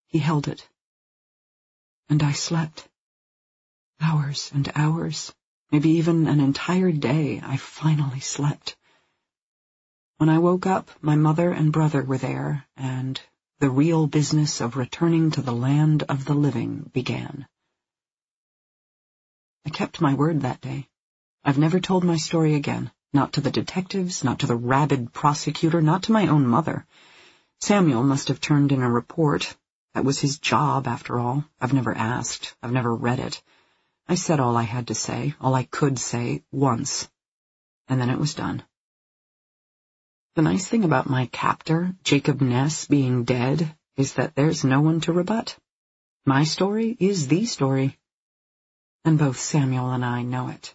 He held it. And I slept. Hours and hours, maybe even an entire day, I finally slept. When I woke up, my mother and brother were there, and the real business of returning to the land of the living began. I kept my word that day. I've never told my story again, not to the detectives, not to the rabid prosecutor, not to my own mother. Samuel must have turned in a report. That was his job, after all. I've never asked. I've never read it. I said all I had to say, all I could say, once. And then it was done. The nice thing about my captor, Jacob Ness, being dead is that there's no one to rebut. My story is the story. And both Samuel and I know it.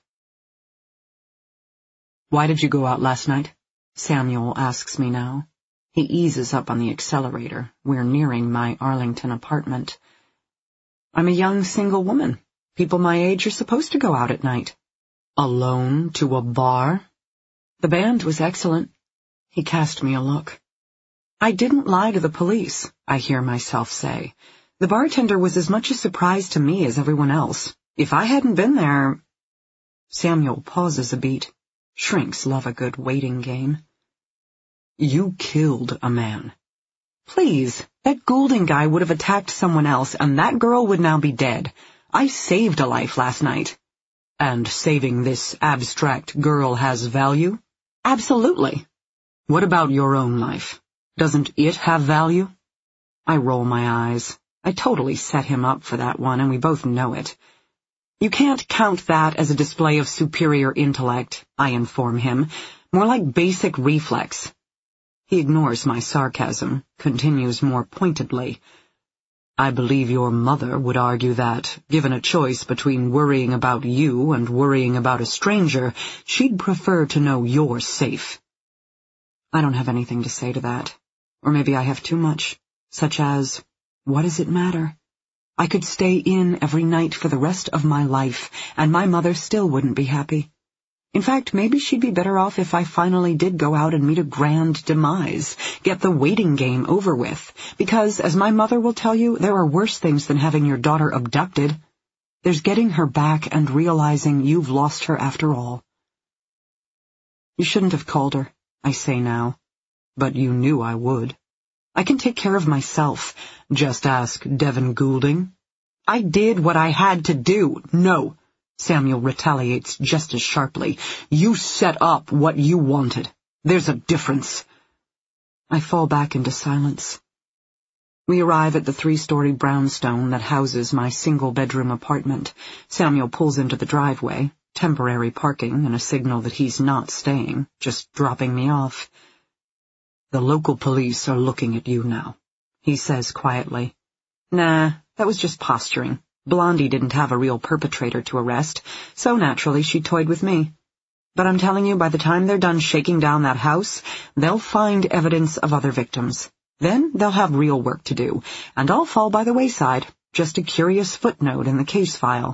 "Why did you go out last night?" Samuel asks me now. He eases up on the accelerator. We're nearing my Arlington apartment. "I'm a young single woman. People my age are supposed to go out at night." "Alone to a bar?" "The band was excellent." He cast me a look. "I didn't lie to the police," I hear myself say. "The bartender was as much a surprise to me as everyone else. If I hadn't been there—" Samuel pauses a beat. Shrinks love a good waiting game. "You killed a man." "Please, that Goulding guy would have attacked someone else, and that girl would now be dead. I saved a life last night." "And saving this abstract girl has value?" "Absolutely." "What about your own life? Doesn't it have value?" I roll my eyes. I totally set him up for that one, and we both know it. "You can't count that as a display of superior intellect," I inform him. "More like basic reflex." He ignores my sarcasm, continues more pointedly. "I believe your mother would argue that, given a choice between worrying about you and worrying about a stranger, she'd prefer to know you're safe." I don't have anything to say to that. Or maybe I have too much, such as, what does it matter? I could stay in every night for the rest of my life, and my mother still wouldn't be happy. In fact, maybe she'd be better off if I finally did go out and meet a grand demise, get the waiting game over with, because, as my mother will tell you, there are worse things than having your daughter abducted. There's getting her back and realizing you've lost her after all. "You shouldn't have called her," I say now. "But you knew I would." "I can take care of myself. Just ask Devin Goulding." "I did what I had to do." "No," Samuel retaliates just as sharply. "You set up what you wanted. There's a difference." I fall back into silence. We arrive at the 3-story brownstone that houses my single-bedroom apartment. Samuel pulls into the driveway, temporary parking and a signal that he's not staying, just dropping me off. "The local police are looking at you now," he says quietly. "Nah, that was just posturing. Blondie didn't have a real perpetrator to arrest, so naturally she toyed with me. But I'm telling you, by the time they're done shaking down that house, they'll find evidence of other victims. Then they'll have real work to do, and I'll fall by the wayside, just a curious footnote in the case file."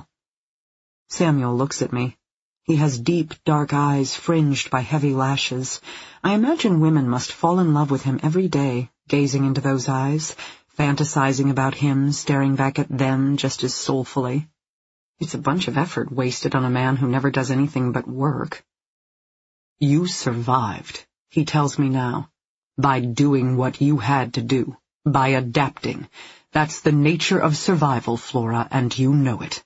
Samuel looks at me. He has deep, dark eyes fringed by heavy lashes. I imagine women must fall in love with him every day, gazing into those eyes, fantasizing about him, staring back at them just as soulfully. It's a bunch of effort wasted on a man who never does anything but work. "You survived," he tells me now, "by doing what you had to do, by adapting. That's the nature of survival, Flora, and you know it."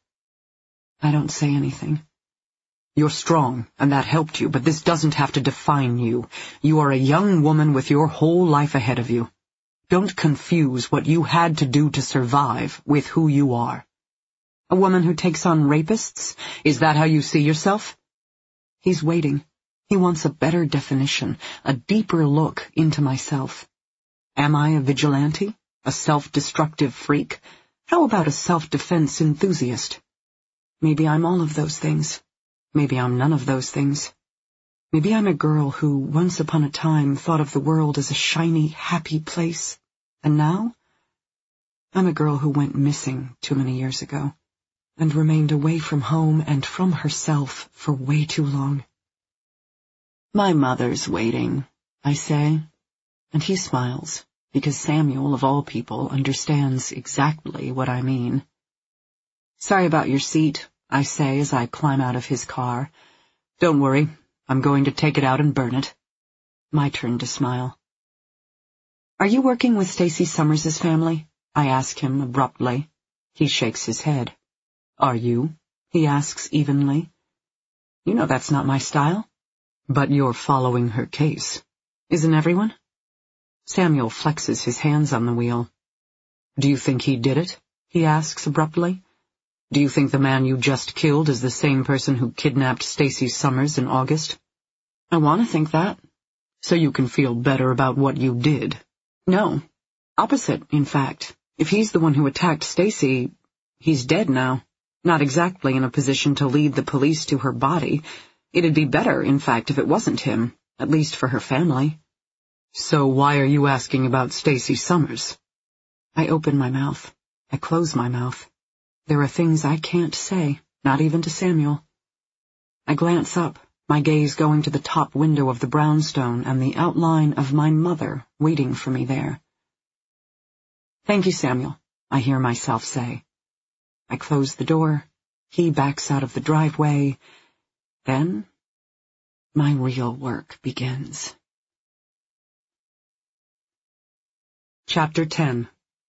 I don't say anything. "You're strong, and that helped you, but this doesn't have to define you. You are a young woman with your whole life ahead of you. Don't confuse what you had to do to survive with who you are." "A woman who takes on rapists? Is that how you see yourself?" He's waiting. He wants a better definition, a deeper look into myself. Am I a vigilante? A self-destructive freak? How about a self-defense enthusiast? Maybe I'm all of those things. Maybe I'm none of those things. Maybe I'm a girl who, once upon a time, thought of the world as a shiny, happy place. And now? I'm a girl who went missing too many years ago, and remained away from home and from herself for way too long. "My mother's waiting," I say, and he smiles, because Samuel, of all people, understands exactly what I mean. "Sorry about your seat," I say as I climb out of his car. "Don't worry, I'm going to take it out and burn it." My turn to smile. "Are you working with Stacy Summers' family?" I ask him abruptly. He shakes his head. "Are you?" he asks evenly. "You know that's not my style." "But you're following her case. Isn't everyone?" Samuel flexes his hands on the wheel. "Do you think he did it?" he asks abruptly. "Do you think the man you just killed is the same person who kidnapped Stacy Summers in August?" "I want to think that." "So you can feel better about what you did?" "No. Opposite, in fact. If he's the one who attacked Stacy, he's dead now. Not exactly in a position to lead the police to her body. It'd be better, in fact, if it wasn't him, at least for her family." "So why are you asking about Stacy Summers?" I open my mouth. I close my mouth. There are things I can't say, not even to Samuel. I glance up, my gaze going to the top window of the brownstone and the outline of my mother waiting for me there. "Thank you, Samuel," I hear myself say. I close the door. He backs out of the driveway. Then my real work begins. Chapter 10.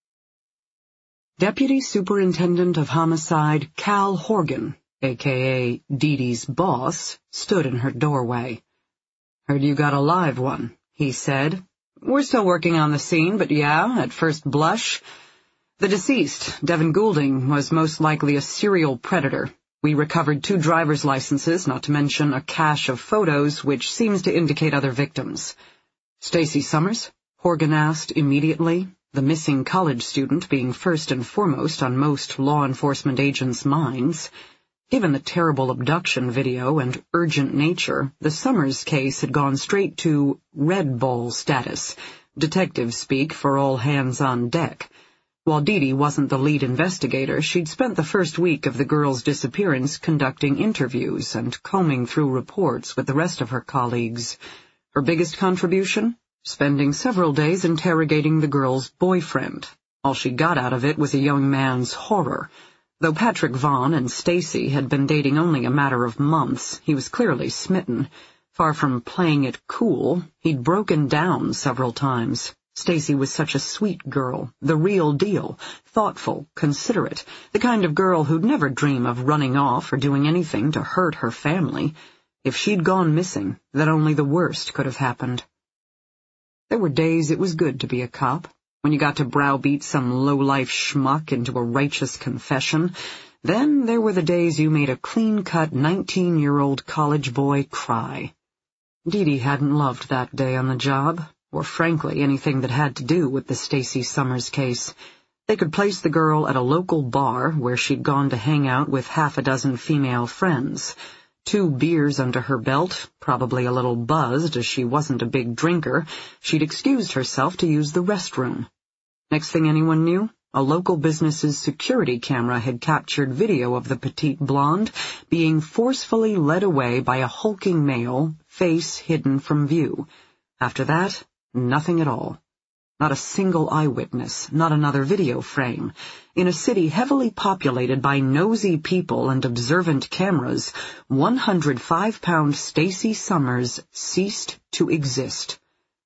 Deputy Superintendent of Homicide Cal Horgan, a.k.a. Dee Dee's boss, stood in her doorway. "Heard you got a live one," he said. "We're still working on the scene, but yeah, at first blush. The deceased, Devin Goulding, was most likely a serial predator. We recovered 2 driver's licenses, not to mention a cache of photos, which seems to indicate other victims." "Stacy Summers?" Horgan asked immediately, the missing college student being first and foremost on most law enforcement agents' minds. Given the terrible abduction video and urgent nature, the Summers case had gone straight to red ball status, detective speak for all hands on deck. While Dee Dee wasn't the lead investigator, she'd spent the first week of the girl's disappearance conducting interviews and combing through reports with the rest of her colleagues. Her biggest contribution? Spending several days interrogating the girl's boyfriend. All she got out of it was a young man's horror. Though Patrick Vaughn and Stacy had been dating only a matter of months, he was clearly smitten. Far from playing it cool, he'd broken down several times. Stacy was such a sweet girl, the real deal, thoughtful, considerate, the kind of girl who'd never dream of running off or doing anything to hurt her family. If she'd gone missing, then only the worst could have happened. There were days it was good to be a cop, when you got to browbeat some low-life schmuck into a righteous confession. Then there were the days you made a clean-cut 19-year-old college boy cry. Dee Dee hadn't loved that day on the job, or frankly anything that had to do with the Stacy Summers case. They could place the girl at a local bar where she'd gone to hang out with 6 female friends. 2 beers under her belt, probably a little buzzed as she wasn't a big drinker, she'd excused herself to use the restroom. Next thing anyone knew, a local business's security camera had captured video of the petite blonde being forcefully led away by a hulking male, face hidden from view. After that, nothing at all. Not a single eyewitness, not another video frame. In a city heavily populated by nosy people and observant cameras, 105-pound Stacy Summers ceased to exist.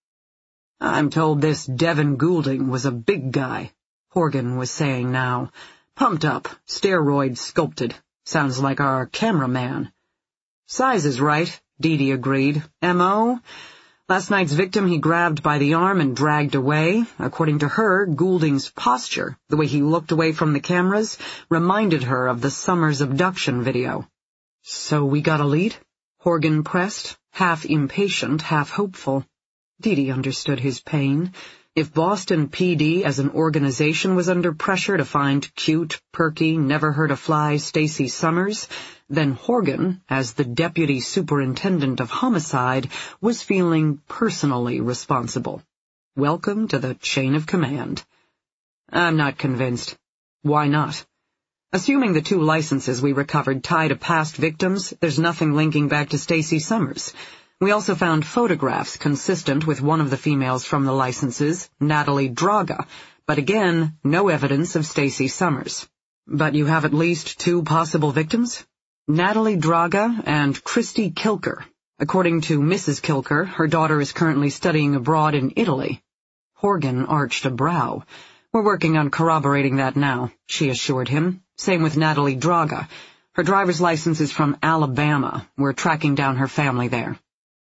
"I'm told this Devin Goulding was a big guy," Horgan was saying now. "Pumped up, steroid sculpted. Sounds like our cameraman." "Size is right," Dee Dee agreed. "M.O.? Last night's victim he grabbed by the arm and dragged away. According to her, Goulding's posture, the way he looked away from the cameras, reminded her of the Summers abduction video." "So we got a lead?" Horgan pressed, half impatient, half hopeful. Dee Dee understood his pain. If Boston PD as an organization was under pressure to find cute, perky, never-heard-a-fly Stacy Summers, then Horgan, as the Deputy Superintendent of Homicide, was feeling personally responsible. Welcome to the chain of command. "I'm not convinced." "Why not?" "Assuming the 2 licenses we recovered tie to past victims, there's nothing linking back to Stacy Summers. We also found photographs consistent with one of the females from the licenses, Natalie Draga, but again, no evidence of Stacy Summers. But you have at least 2 possible victims? Natalie Draga and Christy Kilker. According to Mrs. Kilker, her daughter is currently studying abroad in Italy. Horgan arched a brow. We're working on corroborating that now, she assured him. Same with Natalie Draga. Her driver's license is from Alabama. We're tracking down her family there.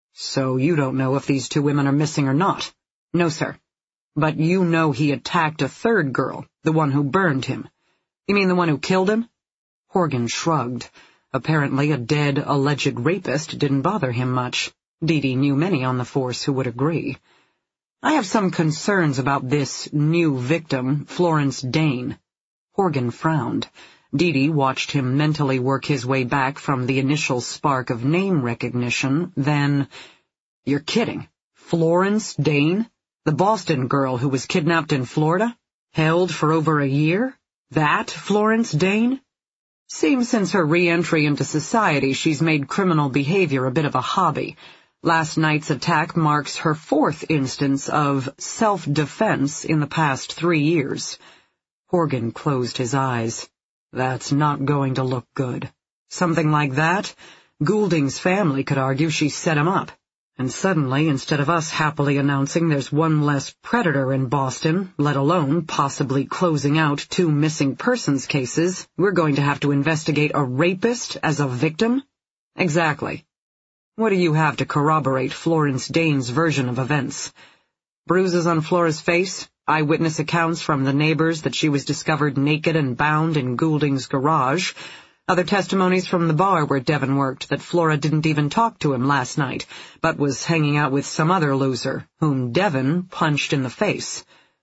So you don't know if these 2 women are missing or not? No, sir. But you know he attacked a 3rd girl, the one who burned him. You mean the one who killed him? Horgan shrugged. Apparently a dead, alleged rapist didn't bother him much. Dee knew many on the force who would agree. I have some concerns about this new victim, Florence Dane. Horgan frowned. Dee watched him mentally work his way back from the initial spark of name recognition, then... You're kidding. Florence Dane? The Boston girl who was kidnapped in Florida? Held for over a year? That Florence Dane? Seems since her re-entry into society she's made criminal behavior a bit of a hobby. Last night's attack marks her 4th instance of self-defense in the past 3 years. Horgan closed his eyes. That's not going to look good. Something like that? Goulding's family could argue she set him up. And suddenly, instead of us happily announcing there's one less predator in Boston, let alone possibly closing out 2 missing persons cases, we're going to have to investigate a rapist as a victim? Exactly. What do you have to corroborate Florence Dane's version of events? Bruises on Flora's face? Eyewitness accounts from the neighbors that she was discovered naked and bound in Goulding's garage? Other testimonies from the bar where Devon worked that Flora didn't even talk to him last night, but was hanging out with some other loser, whom Devon punched in the face.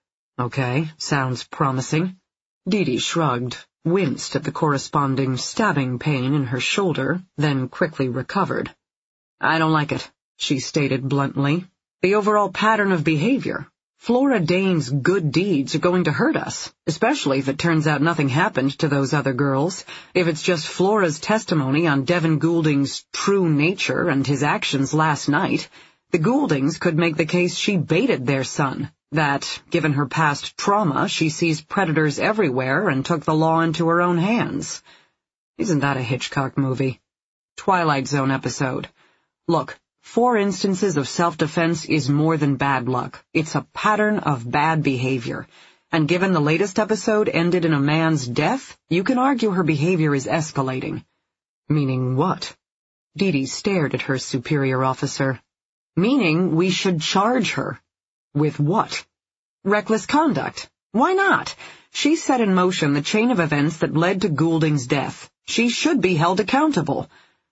Okay, sounds promising. Dee shrugged, winced at the corresponding stabbing pain in her shoulder, then quickly recovered. I don't like it, she stated bluntly. The overall pattern of behavior. Flora Dane's good deeds are going to hurt us, especially if it turns out nothing happened to those other girls. If it's just Flora's testimony on Devon Goulding's true nature and his actions last night, the Gouldings could make the case she baited their son, that, given her past trauma, she sees predators everywhere and took the law into her own hands. Isn't that a Hitchcock movie? Twilight Zone episode. Look. 4 instances of self-defense is more than bad luck. It's a pattern of bad behavior. And given the latest episode ended in a man's death, you can argue her behavior is escalating. Meaning what? Dee stared at her superior officer. Meaning we should charge her. With what? Reckless conduct. Why not? She set in motion the chain of events that led to Goulding's death. She should be held accountable.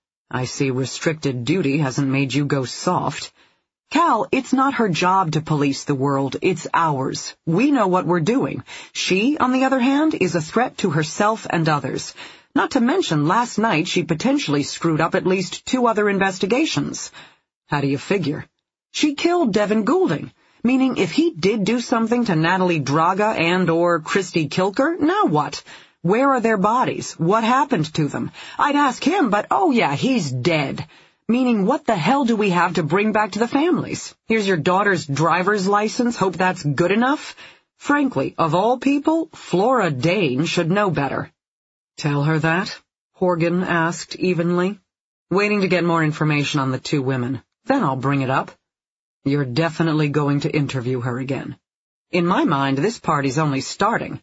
I see restricted duty hasn't made you go soft. Cal, it's not her job to police the world, it's ours. We know what we're doing. She, on the other hand, is a threat to herself and others. Not to mention, last night she potentially screwed up at least 2 other investigations. How do you figure? She killed Devon Goulding, meaning if he did do something to Natalie Draga and/or Christy Kilker, now what? Where are their bodies? What happened to them? I'd ask him, but oh yeah, he's dead. Meaning what the hell do we have to bring back to the families? Here's your daughter's driver's license, hope that's good enough? Frankly, of all people, Flora Dane should know better. Tell her that? Horgan asked evenly. Waiting to get more information on the 2 women. Then I'll bring it up. You're definitely going to interview her again. In my mind, this party's only starting.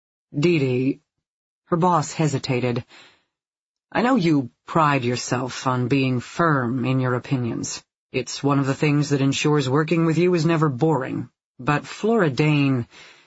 Dee. Her boss hesitated. I know you pride yourself on being firm in your opinions. It's one of the things that ensures working with you is never boring. But Flora Dane,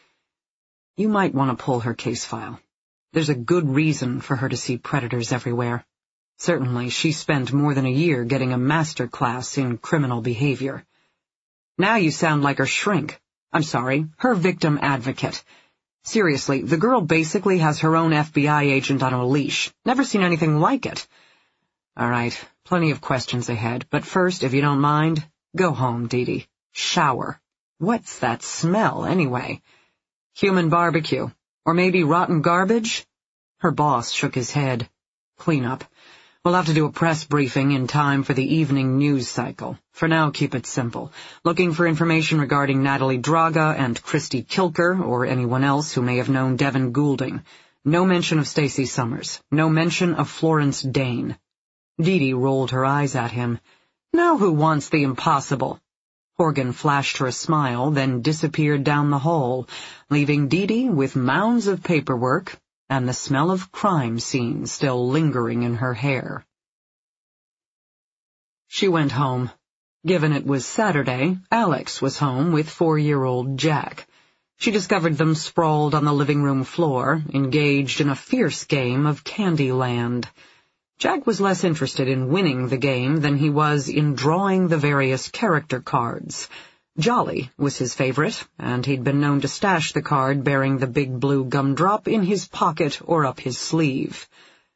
you might want to pull her case file. There's a good reason for her to see predators everywhere. Certainly, she spent more than a year getting a master class in criminal behavior. Now you sound like her shrink. I'm sorry, her victim advocate. Seriously, the girl basically has her own FBI agent on a leash. Never seen anything like it. All right, plenty of questions ahead, but first, if you don't mind, go home, Dee. Shower. What's that smell, anyway? Human barbecue. Or maybe rotten garbage? Her boss shook his head. Clean up. We'll have to do a press briefing in time for the evening news cycle. For now, keep it simple. Looking for information regarding Natalie Draga and Christy Kilker, or anyone else who may have known Devin Goulding. No mention of Stacey Summers. No mention of Florence Dane. Dee Dee rolled her eyes at him. Now who wants the impossible? Horgan flashed her a smile, then disappeared down the hall, leaving Dee Dee with mounds of paperwork and the smell of crime scene still lingering in her hair. She went home. Given it was Saturday, Alex was home with 4-year-old Jack. She discovered them sprawled on the living room floor, engaged in a fierce game of Candyland. Jack was less interested in winning the game than he was in drawing the various character cards. Jolly was his favorite, and he'd been known to stash the card bearing the big blue gumdrop in his pocket or up his sleeve.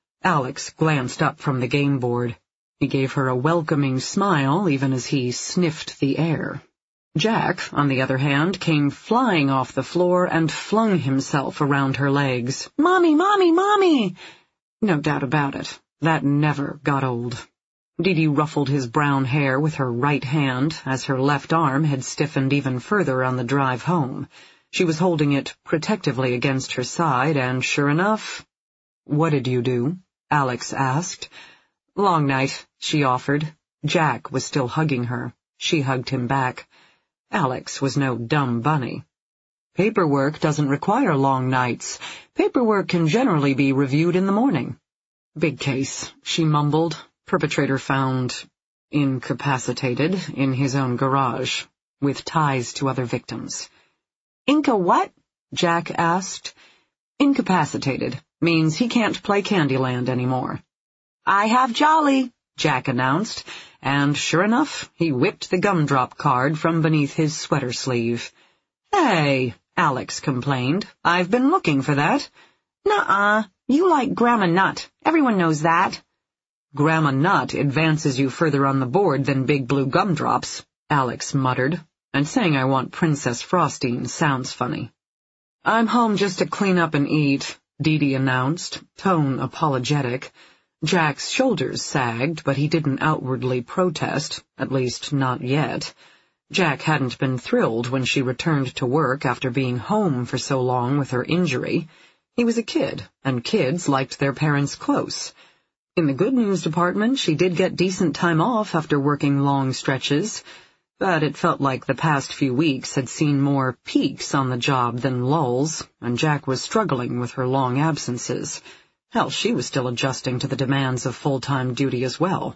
Alex glanced up from the game board. He gave her a welcoming smile even as he sniffed the air. Jack, on the other hand, came flying off the floor and flung himself around her legs. "Mommy, Mommy, Mommy!" No doubt about it. That never got old. Dee Dee ruffled his brown hair with her right hand, as her left arm had stiffened even further on the drive home. She was holding it protectively against her side, and sure enough— "What did you do?" Alex asked. "Long night," she offered. Jack was still hugging her. She hugged him back. Alex was no dumb bunny. "Paperwork doesn't require long nights. Paperwork can generally be reviewed in the morning." "Big case," she mumbled. "Perpetrator found incapacitated in his own garage, with ties to other victims." "Inca what?" Jack asked. "Incapacitated means he can't play Candyland anymore." "I have Jolly," Jack announced, and sure enough, he whipped the gumdrop card from beneath his sweater sleeve. "Hey," Alex complained, "I've been looking for that." "Nuh-uh, you like Grandma Nut. Everyone knows that." "Grandma Nut advances you further on the board than Big Blue Gumdrops," Alex muttered, "and saying I want Princess Frostine sounds funny." "I'm home just to clean up and eat," Dee Dee announced, tone apologetic. Jack's shoulders sagged, but he didn't outwardly protest, at least not yet. Jack hadn't been thrilled when she returned to work after being home for so long with her injury. He was a kid, and kids liked their parents close. In the good news department, she did get decent time off after working long stretches, but it felt like the past few weeks had seen more peaks on the job than lulls, and Jack was struggling with her long absences. Hell, she was still adjusting to the demands of full-time duty as well.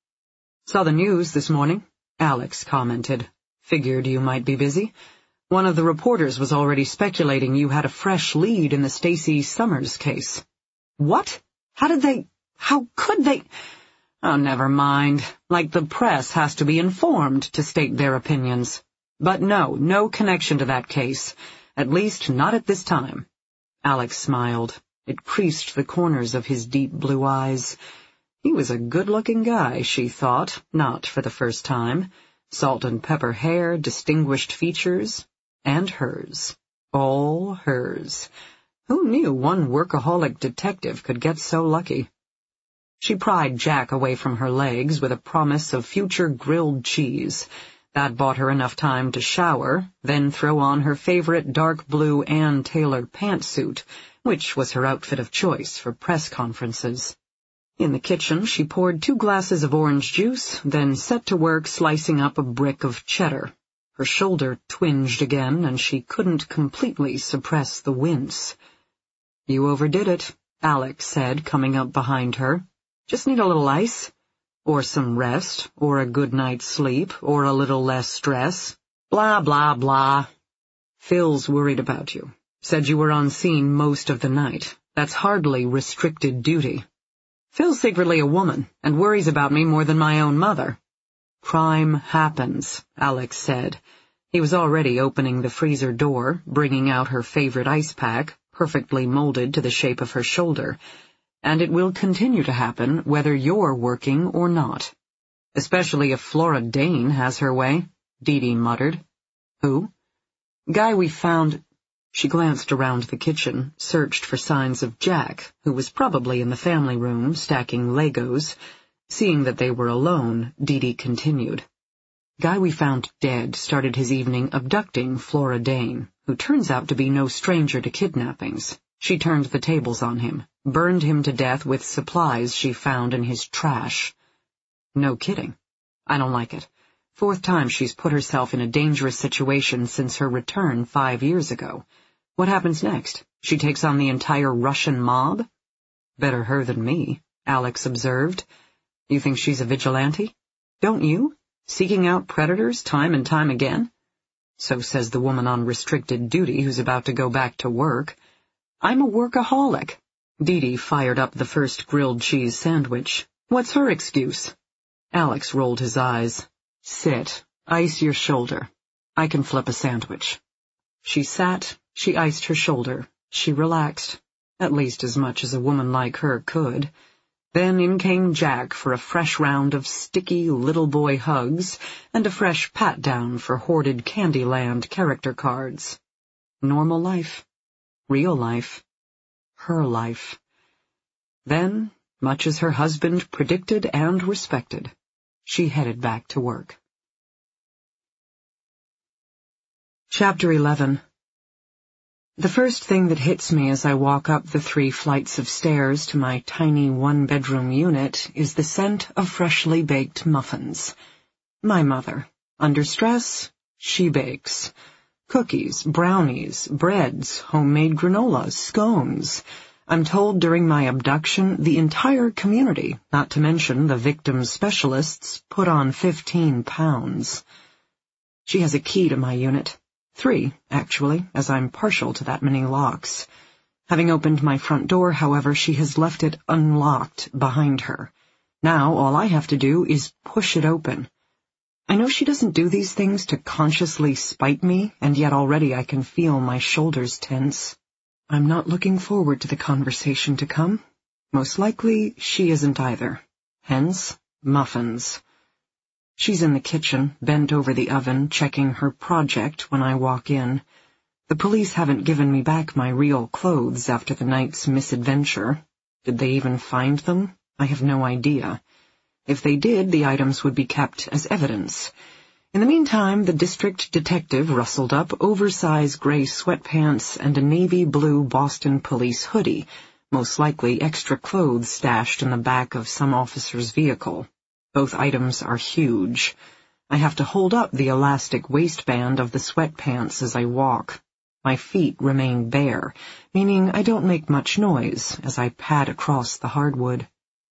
"Saw the news this morning," Alex commented. "Figured you might be busy. One of the reporters was already speculating you had a fresh lead in the Stacey Summers case." "What? How could they? Oh, never mind. Like the press has to be informed to state their opinions. But no connection to that case. At least not at this time." Alex smiled. It creased the corners of his deep blue eyes. He was a good-looking guy, she thought, not for the first time. Salt and pepper hair, distinguished features, and hers. All hers. Who knew one workaholic detective could get so lucky? She pried Jack away from her legs with a promise of future grilled cheese. That bought her enough time to shower, then throw on her favorite dark blue Ann Taylor pantsuit, which was her outfit of choice for press conferences. In the kitchen, she poured 2 glasses of orange juice, then set to work slicing up a brick of cheddar. Her shoulder twinged again, and she couldn't completely suppress the wince. "You overdid it," Alex said, coming up behind her. "Just need a little ice, or some rest, or a good night's sleep, or a little less stress. Blah, blah, blah. Phil's worried about you. Said you were on scene most of the night. That's hardly restricted duty. Phil's secretly a woman, and worries about me more than my own mother." "Crime happens," Alex said. He was already opening the freezer door, bringing out her favorite ice pack, perfectly molded to the shape of her shoulder. "And it will continue to happen whether you're working or not. Especially if Flora Dane has her way," Dee Dee muttered. "Who?" "Guy we found—" She glanced around the kitchen, searched for signs of Jack, who was probably in the family room stacking Legos. Seeing that they were alone, Dee Dee continued. Guy we found dead started his evening abducting Flora Dane, who turns out to be no stranger to kidnappings. She turned the tables on him, burned him to death with supplies she found in his trash. No kidding. I don't like it. 4th time she's put herself in a dangerous situation since her return 5 years ago. What happens next? She takes on the entire Russian mob? Better her than me, Alex observed. You think she's a vigilante? Don't you? Seeking out predators time and time again? So says the woman on restricted duty who's about to go back to work. I'm a workaholic. Dee Dee fired up the first grilled cheese sandwich. What's her excuse? Alex rolled his eyes. Sit. Ice your shoulder. I can flip a sandwich. She sat. She iced her shoulder. She relaxed. At least as much as a woman like her could. Then in came Jack for a fresh round of sticky little boy hugs and a fresh pat-down for hoarded Candyland character cards. Normal life. Real life. Her life. Then, much as her husband predicted and respected, she headed back to work. Chapter 11. The first thing that hits me as I walk up the 3 flights of stairs to my tiny 1-bedroom unit is the scent of freshly baked muffins. My mother. Under stress, she bakes. Cookies, brownies, breads, homemade granolas, scones. I'm told during my abduction the entire community, not to mention the victim specialists, put on 15 pounds. She has a key to my unit. 3, actually, as I'm partial to that many locks. Having opened my front door, however, she has left it unlocked behind her. Now all I have to do is push it open. I know she doesn't do these things to consciously spite me, and yet already I can feel my shoulders tense. I'm not looking forward to the conversation to come. Most likely, she isn't either. Hence, muffins. She's in the kitchen, bent over the oven, checking her project when I walk in. The police haven't given me back my real clothes after the night's misadventure. Did they even find them? I have no idea. If they did, the items would be kept as evidence. In the meantime, the district detective rustled up oversized gray sweatpants and a navy blue Boston police hoodie, most likely extra clothes stashed in the back of some officer's vehicle. Both items are huge. I have to hold up the elastic waistband of the sweatpants as I walk. My feet remain bare, meaning I don't make much noise as I pad across the hardwood.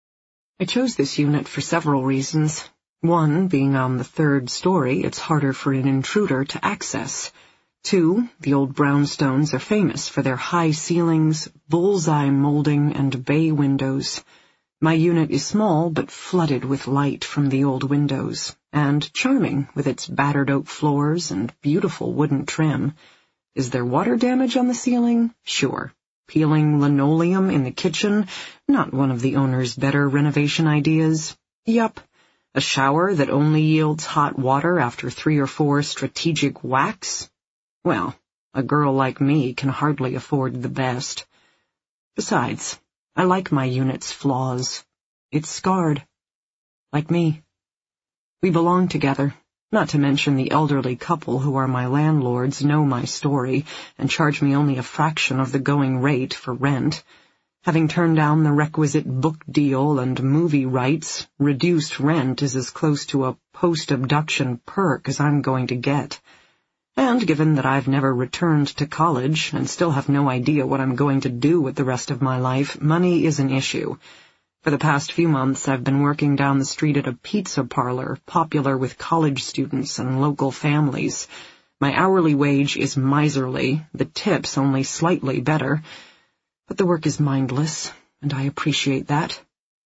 I chose this unit for several reasons. One, being on the 3rd story, it's harder for an intruder to access. 2, the old brownstones are famous for their high ceilings, bullseye molding, and bay windows. My unit is small but flooded with light from the old windows, and charming with its battered oak floors and beautiful wooden trim. Is there water damage on the ceiling? Sure. Peeling linoleum in the kitchen? Not one of the owner's better renovation ideas. Yup. A shower that only yields hot water after 3 or 4 strategic whacks? Well, a girl like me can hardly afford the best. Besides, I like my unit's flaws. It's scarred. Like me. We belong together, not to mention the elderly couple who are my landlords know my story and charge me only a fraction of the going rate for rent. Having turned down the requisite book deal and movie rights, reduced rent is as close to a post-abduction perk as I'm going to get. And given that I've never returned to college and still have no idea what I'm going to do with the rest of my life, money is an issue. For the past few months, I've been working down the street at a pizza parlor, popular with college students and local families. My hourly wage is miserly, the tips only slightly better, but the work is mindless, and I appreciate that.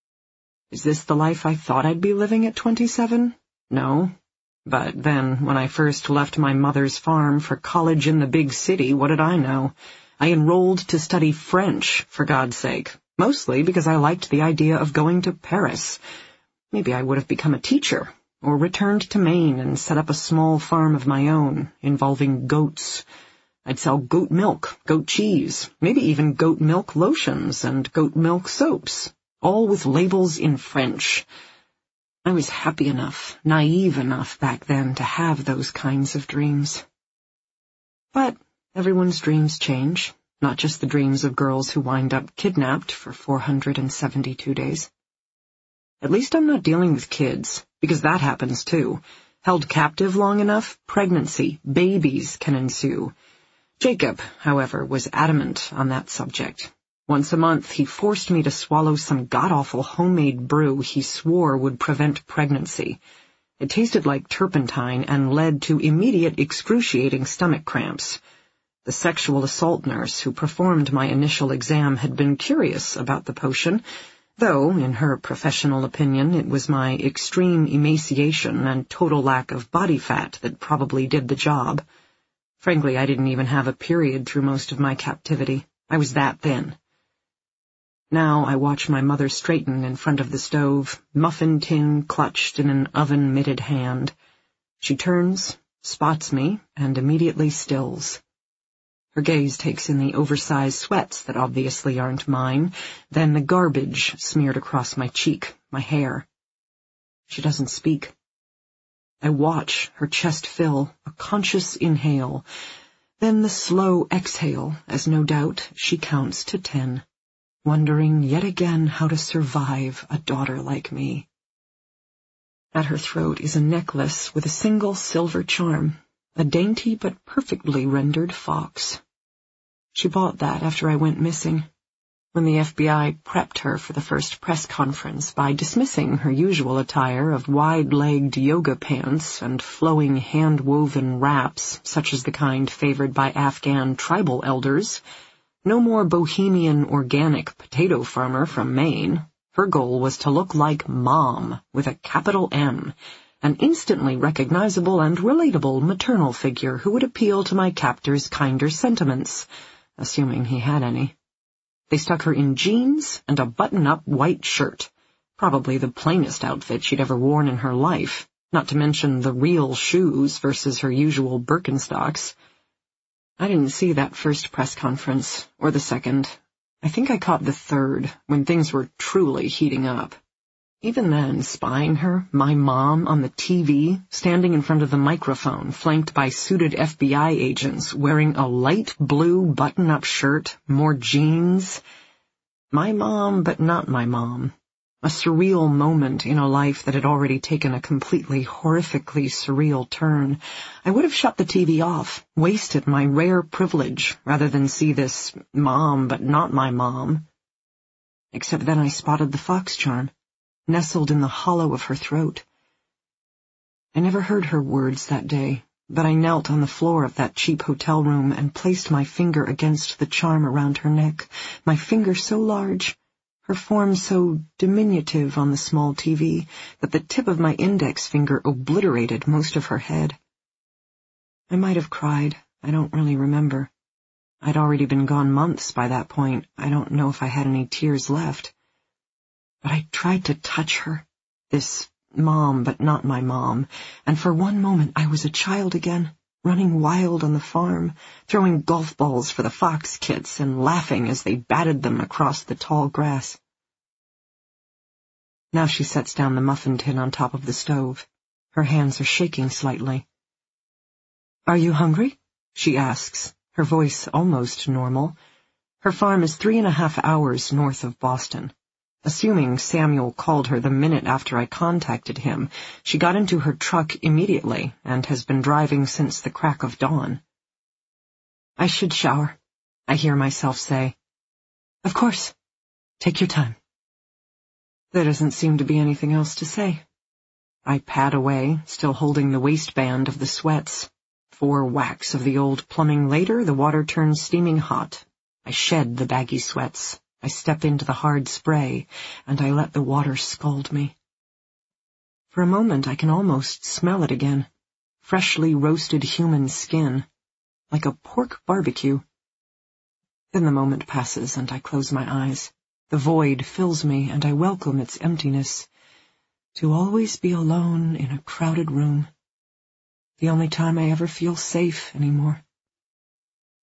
Is this the life I thought I'd be living at 27? No. But then, when I first left my mother's farm for college in the big city, what did I know? I enrolled to study French, for God's sake, mostly because I liked the idea of going to Paris. Maybe I would have become a teacher, or returned to Maine and set up a small farm of my own, involving goats. I'd sell goat milk, goat cheese, maybe even goat milk lotions and goat milk soaps, all with labels in French. I was happy enough, naive enough back then to have those kinds of dreams. But everyone's dreams change, not just the dreams of girls who wind up kidnapped for 472 days. At least I'm not dealing with kids, because that happens too. Held captive long enough, pregnancy, babies can ensue. Jacob, however, was adamant on that subject. Once a month, he forced me to swallow some god-awful homemade brew he swore would prevent pregnancy. It tasted like turpentine and led to immediate excruciating stomach cramps. The sexual assault nurse who performed my initial exam had been curious about the potion, though, in her professional opinion, it was my extreme emaciation and total lack of body fat that probably did the job. Frankly, I didn't even have a period through most of my captivity. I was that thin. Now I watch my mother straighten in front of the stove, muffin tin clutched in an oven-mitted hand. She turns, spots me, and immediately stills. Her gaze takes in the oversized sweats that obviously aren't mine, then the garbage smeared across my cheek, my hair. She doesn't speak. I watch her chest fill, a conscious inhale, then the slow exhale, as no doubt she counts to 10, wondering yet again how to survive a daughter like me. At her throat is a necklace with a single silver charm, a dainty but perfectly rendered fox. She bought that after I went missing, when the FBI prepped her for the first press conference by dismissing her usual attire of wide-legged yoga pants and flowing hand-woven wraps, such as the kind favored by Afghan tribal elders. No more bohemian organic potato farmer from Maine. Her goal was to look like Mom, with a capital M, an instantly recognizable and relatable maternal figure who would appeal to my captor's kinder sentiments, assuming he had any. They stuck her in jeans and a button-up white shirt, probably the plainest outfit she'd ever worn in her life, not to mention the real shoes versus her usual Birkenstocks. I didn't see that first press conference, or the second. I think I caught the third, when things were truly heating up. Even then, spying her, my mom, on the TV, standing in front of the microphone, flanked by suited FBI agents, wearing a light blue button-up shirt, more jeans. My mom, but not my mom. A surreal moment in a life that had already taken a completely, horrifically surreal turn. I would have shut the TV off, wasted my rare privilege, rather than see this mom, but not my mom. Except then I spotted the fox charm, nestled in the hollow of her throat. I never heard her words that day, but I knelt on the floor of that cheap hotel room and placed my finger against the charm around her neck, my finger so large, her form so diminutive on the small TV, that the tip of my index finger obliterated most of her head. I might have cried. I don't really remember. I'd already been gone months by that point. I don't know if I had any tears left. But I tried to touch her, this mom but not my mom, and for one moment I was a child again, running wild on the farm, throwing golf balls for the fox kits and laughing as they batted them across the tall grass. Now she sets down the muffin tin on top of the stove. Her hands are shaking slightly. "Are you hungry?" she asks, her voice almost normal. Her farm is 3.5 hours north of Boston. Assuming Samuel called her the minute after I contacted him, she got into her truck immediately and has been driving since the crack of dawn. "I should shower," I hear myself say. "Of course. Take your time." There doesn't seem to be anything else to say. I pad away, still holding the waistband of the sweats. 4 whacks of the old plumbing later, the water turns steaming hot. I shed the baggy sweats. I step into the hard spray, and I let the water scald me. For a moment I can almost smell it again, freshly roasted human skin, like a pork barbecue. Then the moment passes and I close my eyes. The void fills me and I welcome its emptiness. To always be alone in a crowded room. The only time I ever feel safe anymore.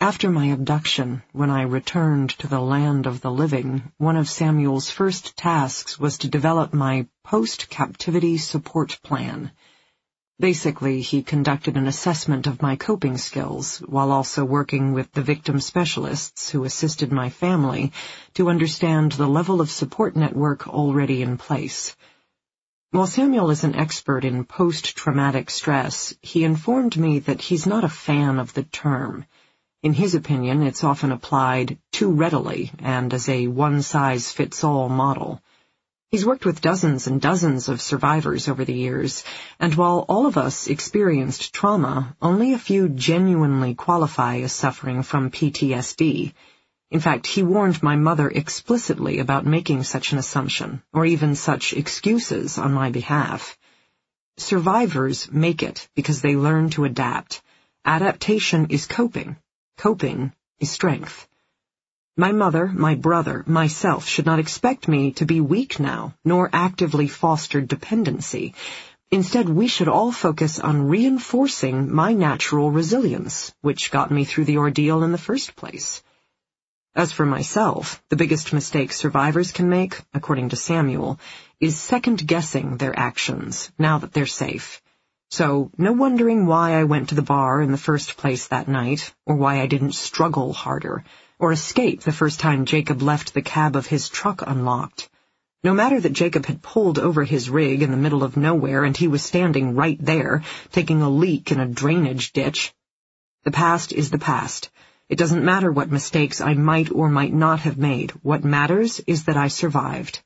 After my abduction, when I returned to the land of the living, one of Samuel's first tasks was to develop my post-captivity support plan. Basically, he conducted an assessment of my coping skills, while also working with the victim specialists who assisted my family to understand the level of support network already in place. While Samuel is an expert in post-traumatic stress, he informed me that he's not a fan of the term. In his opinion, it's often applied too readily and as a one-size-fits-all model. He's worked with dozens and dozens of survivors over the years, and while all of us experienced trauma, only a few genuinely qualify as suffering from PTSD. In fact, he warned my mother explicitly about making such an assumption, or even such excuses on my behalf. Survivors make it because they learn to adapt. Adaptation is coping. Coping is strength. My mother, my brother, myself should not expect me to be weak now, nor actively foster dependency. Instead, we should all focus on reinforcing my natural resilience, which got me through the ordeal in the first place. As for myself, the biggest mistake survivors can make, according to Samuel, is second-guessing their actions, now that they're safe. So, no wondering why I went to the bar in the first place that night, or why I didn't struggle harder, or escape the first time Jacob left the cab of his truck unlocked. No matter that Jacob had pulled over his rig in the middle of nowhere and he was standing right there, taking a leak in a drainage ditch. The past is the past. It doesn't matter what mistakes I might or might not have made. What matters is that I survived.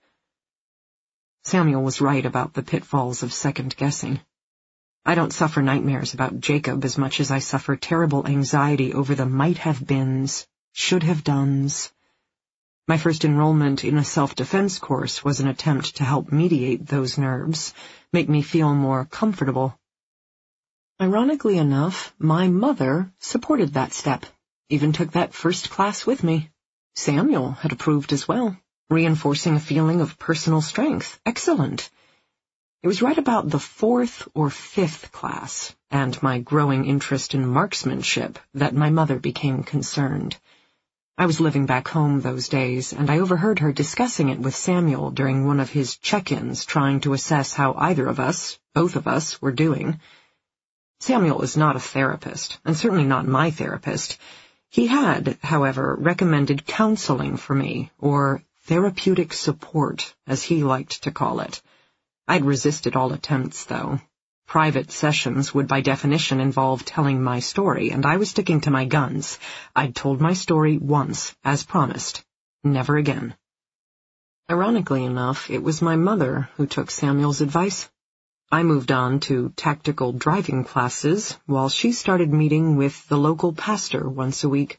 Samuel was right about the pitfalls of second-guessing. I don't suffer nightmares about Jacob as much as I suffer terrible anxiety over the might-have-beens, should-have-dones. My first enrollment in a self-defense course was an attempt to help mediate those nerves, make me feel more comfortable. Ironically enough, my mother supported that step, even took that first class with me. Samuel had approved as well, reinforcing a feeling of personal strength. Excellent. It was right about the 4th or 5th class, and my growing interest in marksmanship, that my mother became concerned. I was living back home those days, and I overheard her discussing it with Samuel during one of his check-ins, trying to assess how either of us, both of us, were doing. Samuel is not a therapist, and certainly not my therapist. He had, however, recommended counseling for me, or therapeutic support, as he liked to call it. I'd resisted all attempts, though. Private sessions would by definition involve telling my story, and I was sticking to my guns. I'd told my story once, as promised. Never again. Ironically enough, it was my mother who took Samuel's advice. I moved on to tactical driving classes, while she started meeting with the local pastor once a week.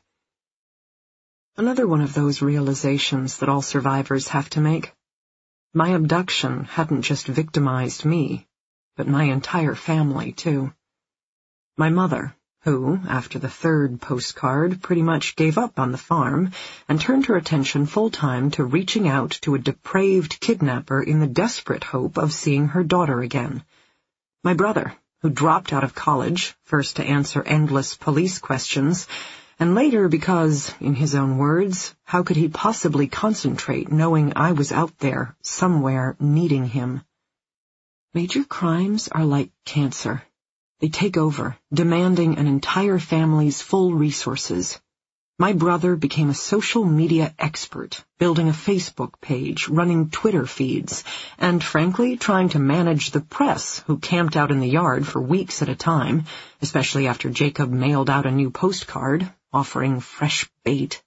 Another one of those realizations that all survivors have to make. My abduction hadn't just victimized me, but my entire family, too. My mother, who, after the 3rd postcard, pretty much gave up on the farm and turned her attention full-time to reaching out to a depraved kidnapper in the desperate hope of seeing her daughter again. My brother, who dropped out of college, first to answer endless police questions, and later because, in his own words, how could he possibly concentrate knowing I was out there, somewhere, needing him? Major crimes are like cancer. They take over, demanding an entire family's full resources. My brother became a social media expert, building a Facebook page, running Twitter feeds, and, frankly, trying to manage the press, who camped out in the yard for weeks at a time, especially after Jacob mailed out a new postcard, offering fresh bait.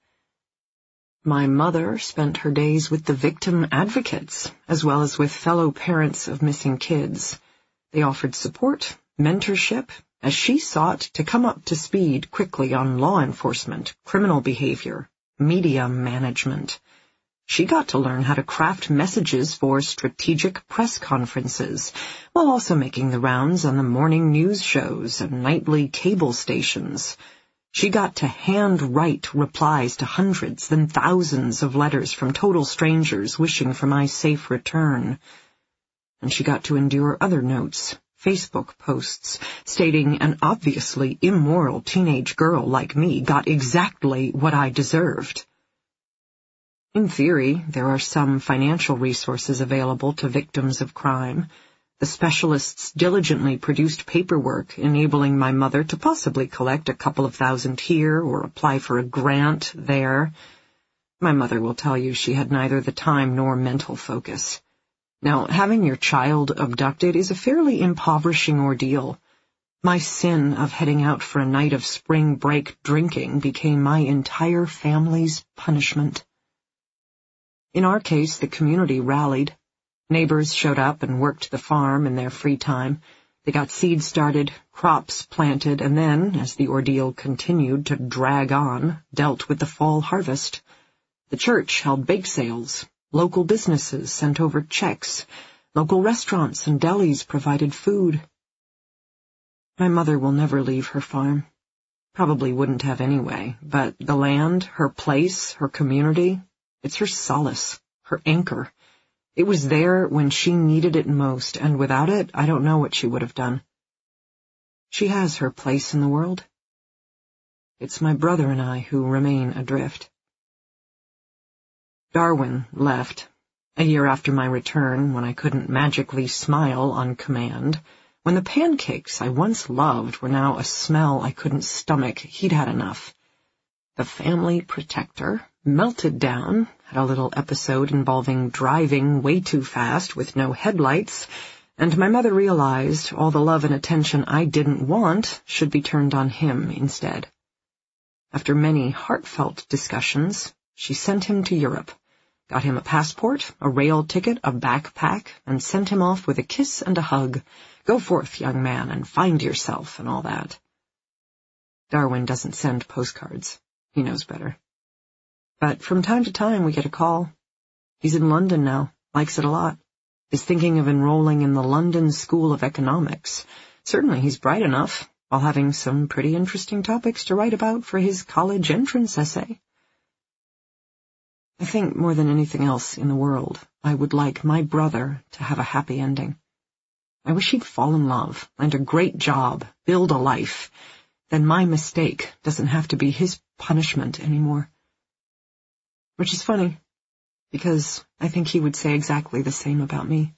My mother spent her days with the victim advocates, as well as with fellow parents of missing kids. They offered support, mentorship, as she sought to come up to speed quickly on law enforcement, criminal behavior, media management. She got to learn how to craft messages for strategic press conferences, while also making the rounds on the morning news shows and nightly cable stations. She got to hand-write replies to hundreds, then thousands of letters from total strangers wishing for my safe return. And she got to endure other notes, Facebook posts stating an obviously immoral teenage girl like me got exactly what I deserved. In theory, there are some financial resources available to victims of crime. The specialists diligently produced paperwork enabling my mother to possibly collect a couple of thousand here or apply for a grant there. My mother will tell you she had neither the time nor mental focus. Now, having your child abducted is a fairly impoverishing ordeal. My sin of heading out for a night of spring break drinking became my entire family's punishment. In our case, the community rallied. Neighbors showed up and worked the farm in their free time. They got seeds started, crops planted, and then, as the ordeal continued to drag on, dealt with the fall harvest. The church held bake sales. Local businesses sent over checks. Local restaurants and delis provided food. My mother will never leave her farm. Probably wouldn't have anyway, but the land, her place, her community, it's her solace, her anchor. It was there when she needed it most, and without it, I don't know what she would have done. She has her place in the world. It's my brother and I who remain adrift. Darwin left. A year after my return, when I couldn't magically smile on command, when the pancakes I once loved were now a smell I couldn't stomach, he'd had enough. The family protector melted down, had a little episode involving driving way too fast with no headlights, and my mother realized all the love and attention I didn't want should be turned on him instead. After many heartfelt discussions, she sent him to Europe, got him a passport, a rail ticket, a backpack, and sent him off with a kiss and a hug. Go forth, young man, and find yourself, and all that. Darwin doesn't send postcards. He knows better. But from time to time we get a call. He's in London now, likes it a lot. Is thinking of enrolling in the London School of Economics. Certainly he's bright enough, while having some pretty interesting topics to write about for his college entrance essay. I think more than anything else in the world, I would like my brother to have a happy ending. I wish he'd fall in love, land a great job, build a life. Then my mistake doesn't have to be his punishment anymore. Which is funny, because I think he would say exactly the same about me.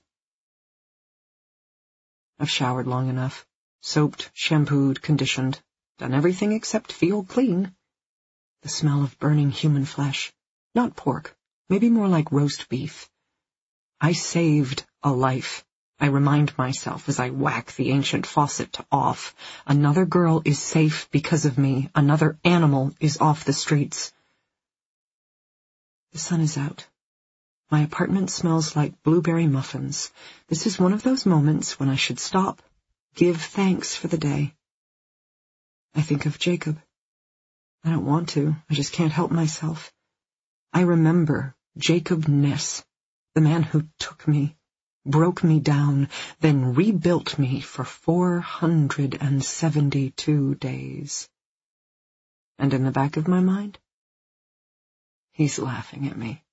I've showered long enough, soaped, shampooed, conditioned, done everything except feel clean. The smell of burning human flesh. Not pork, maybe more like roast beef. I saved a life. I remind myself as I whack the ancient faucet to off. Another girl is safe because of me. Another animal is off the streets. The sun is out. My apartment smells like blueberry muffins. This is one of those moments when I should stop, give thanks for the day. I think of Jacob. I don't want to. I just can't help myself. I remember Jacob Ness, the man who took me, broke me down, then rebuilt me for 472 days. And in the back of my mind, he's laughing at me.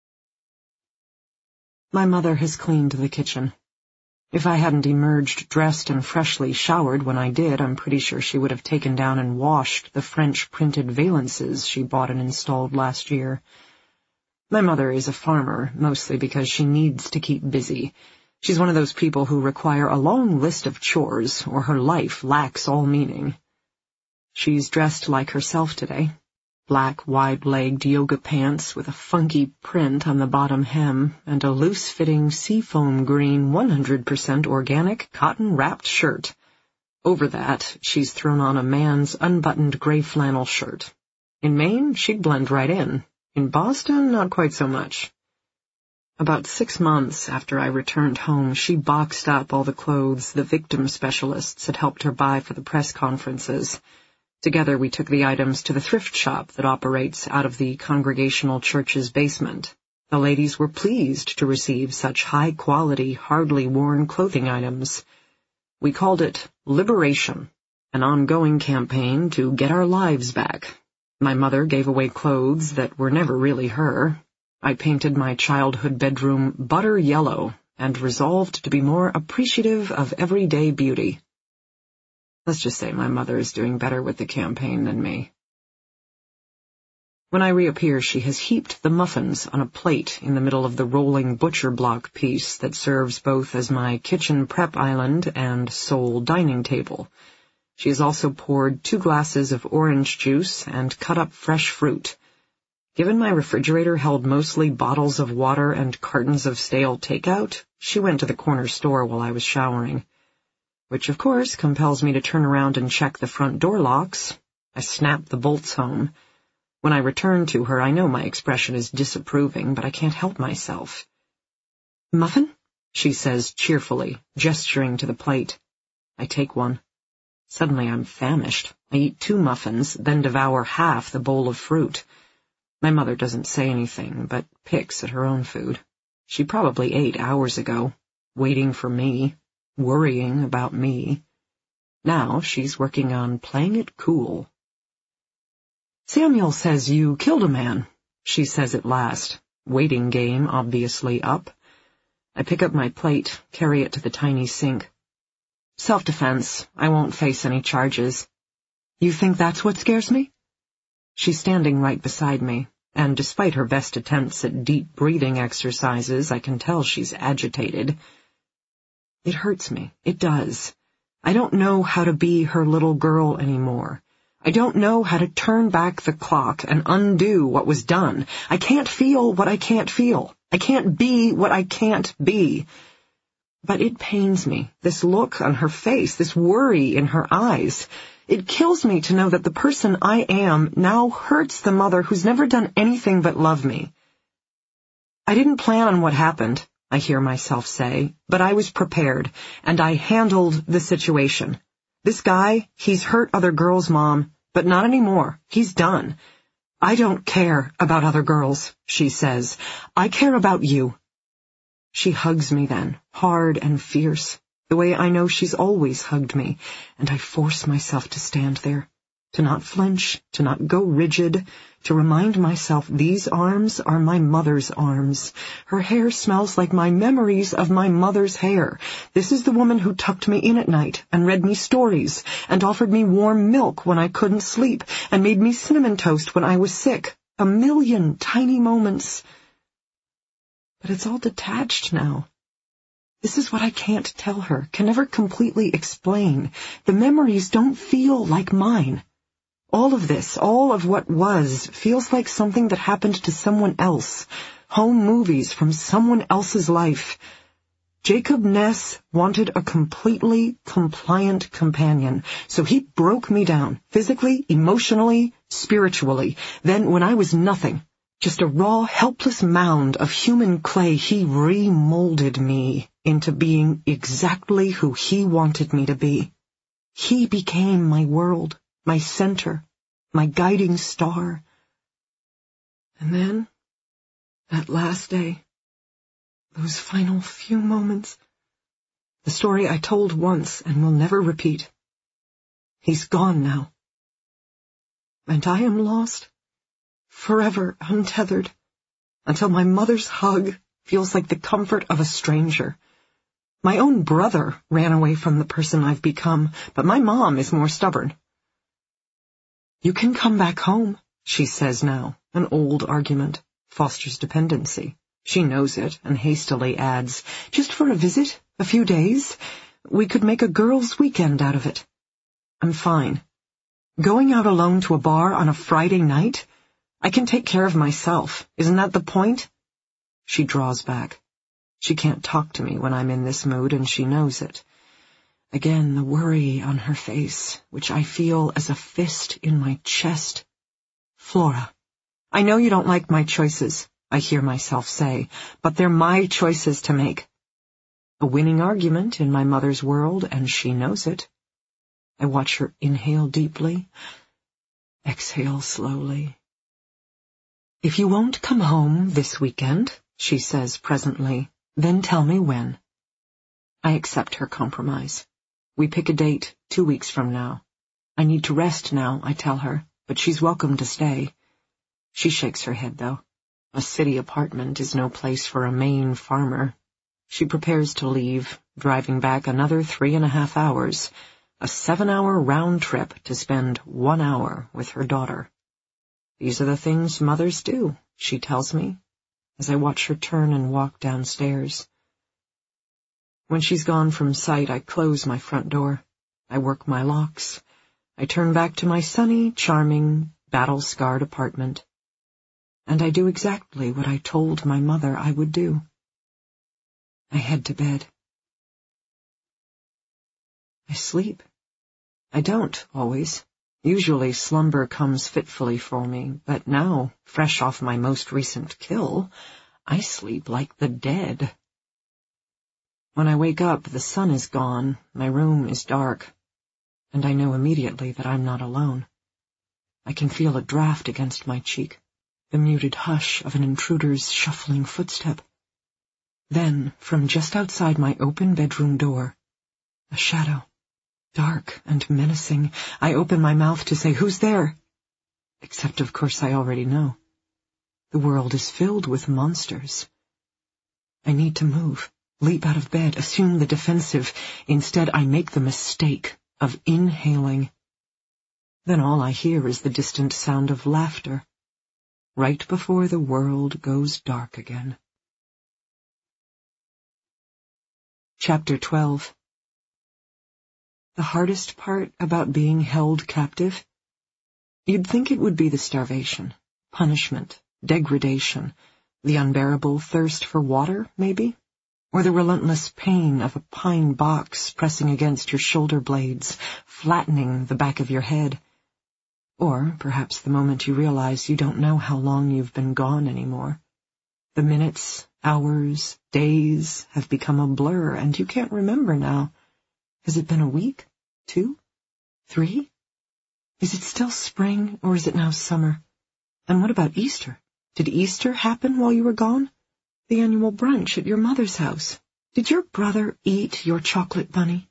My mother has cleaned the kitchen. If I hadn't emerged dressed and freshly showered when I did, I'm pretty sure she would have taken down and washed the French-printed valances she bought and installed last year. My mother is a farmer, mostly because she needs to keep busy. She's one of those people who require a long list of chores, or her life lacks all meaning. She's dressed like herself today. Black, wide-legged yoga pants with a funky print on the bottom hem, and a loose-fitting seafoam green 100% organic cotton-wrapped shirt. Over that, she's thrown on a man's unbuttoned gray flannel shirt. In Maine, she'd blend right in. In Boston, not quite so much. About 6 months after I returned home, she boxed up all the clothes the victim specialists had helped her buy for the press conferences. Together we took the items to the thrift shop that operates out of the Congregational Church's basement. The ladies were pleased to receive such high-quality, hardly worn clothing items. We called it Liberation, an ongoing campaign to get our lives back. My mother gave away clothes that were never really her. I painted my childhood bedroom butter yellow, and resolved to be more appreciative of everyday beauty. Let's just say my mother is doing better with the campaign than me. When I reappear, she has heaped the muffins on a plate in the middle of the rolling butcher block piece that serves both as my kitchen prep island and sole dining table. She has also poured 2 glasses of orange juice and cut up fresh fruit. Given my refrigerator held mostly bottles of water and cartons of stale takeout, she went to the corner store while I was showering, which of course compels me to turn around and check the front door locks. I snap the bolts home. When I return to her, I know my expression is disapproving, but I can't help myself. "Muffin?" she says cheerfully, gesturing to the plate. I take one. Suddenly I'm famished. I eat 2 muffins, then devour half the bowl of fruit. My mother doesn't say anything, but picks at her own food. She probably ate hours ago, waiting for me, worrying about me. Now she's working on playing it cool. "Samuel says you killed a man," she says at last, waiting game obviously up. I pick up my plate, carry it to the tiny sink. "Self-defense. I won't face any charges." "You think that's what scares me?" She's standing right beside me, and despite her best attempts at deep breathing exercises, I can tell she's agitated. It hurts me. It does. I don't know how to be her little girl anymore. I don't know how to turn back the clock and undo what was done. I can't feel what I can't feel. I can't be what I can't be. But it pains me, this look on her face, this worry in her eyes. It kills me to know that the person I am now hurts the mother who's never done anything but love me. "I didn't plan on what happened," I hear myself say, "but I was prepared, and I handled the situation. This guy, he's hurt other girls, Mom, but not anymore. He's done. I don't care about other girls," she says. "I care about you." She hugs me then, hard and fierce, the way I know she's always hugged me, and I force myself to stand there, to not flinch, to not go rigid, to remind myself these arms are my mother's arms. Her hair smells like my memories of my mother's hair. This is the woman who tucked me in at night and read me stories and offered me warm milk when I couldn't sleep and made me cinnamon toast when I was sick. 1,000,000 tiny moments. But it's all detached now. This is what I can't tell her, can never completely explain. The memories don't feel like mine. All of this, all of what was, feels like something that happened to someone else. Home movies from someone else's life. Jacob Ness wanted a completely compliant companion, so he broke me down, physically, emotionally, spiritually. Then, when I was nothing, just a raw, helpless mound of human clay, he remolded me into being exactly who he wanted me to be. He became my world, my center, my guiding star. And then, that last day, those final few moments, the story I told once and will never repeat. He's gone now. And I am lost. Forever untethered, until my mother's hug feels like the comfort of a stranger. My own brother ran away from the person I've become, but my mom is more stubborn. "You can come back home," she says now, an old argument, fosters dependency. She knows it and hastily adds, "Just for a visit, a few days. We could make a girls' weekend out of it." I'm fine. Going out alone to a bar on a Friday night? I can take care of myself. Isn't that the point? She draws back. She can't talk to me when I'm in this mood, and she knows it. Again, the worry on her face, which I feel as a fist in my chest. "Flora, I know you don't like my choices," I hear myself say, "but they're my choices to make." A winning argument in my mother's world, and she knows it. I watch her inhale deeply, exhale slowly. "If you won't come home this weekend," she says presently, "then tell me when." I accept her compromise. We pick a date 2 weeks from now. I need to rest now, I tell her, but she's welcome to stay. She shakes her head, though. A city apartment is no place for a Maine farmer. She prepares to leave, driving back another 3.5 hours, a 7-hour round trip to spend 1 hour with her daughter. These are the things mothers do, she tells me, as I watch her turn and walk downstairs. When she's gone from sight, I close my front door. I work my locks. I turn back to my sunny, charming, battle-scarred apartment. And I do exactly what I told my mother I would do. I head to bed. I sleep. I don't, always. Usually slumber comes fitfully for me, but now, fresh off my most recent kill, I sleep like the dead. When I wake up, the sun is gone, my room is dark, and I know immediately that I'm not alone. I can feel a draft against my cheek, the muted hush of an intruder's shuffling footstep. Then, from just outside my open bedroom door, a shadow, dark and menacing. I open my mouth to say, "Who's there?" Except, of course, I already know. The world is filled with monsters. I need to move, leap out of bed, assume the defensive. Instead, I make the mistake of inhaling. Then all I hear is the distant sound of laughter, right before the world goes dark again. Chapter 12. The hardest part about being held captive? You'd think it would be the starvation, punishment, degradation, the unbearable thirst for water, maybe? Or the relentless pain of a pine box pressing against your shoulder blades, flattening the back of your head. Or perhaps the moment you realize you don't know how long you've been gone anymore. The minutes, hours, days have become a blur, and you can't remember now. Has it been a week? 2? 3? Is it still spring, or is it now summer? And what about Easter? Did Easter happen while you were gone? The annual brunch at your mother's house? Did your brother eat your chocolate bunny?